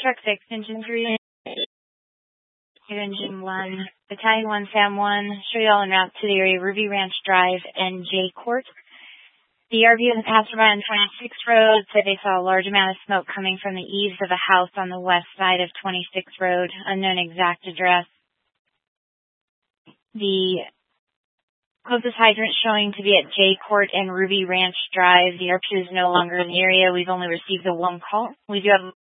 Truck 6, Engine 3, Engine 1, Battalion 1, Sam 1, show you all en route to the area Ruby Ranch Drive and J Court. The RV and the passerby on 26th Road said they saw a large amount of smoke coming from the eaves of a house on the west side of 26th Road, unknown exact address. The closest hydrant showing to be at J Court and Ruby Ranch Drive. The RP is no longer in the area. We've only received the one call. We do have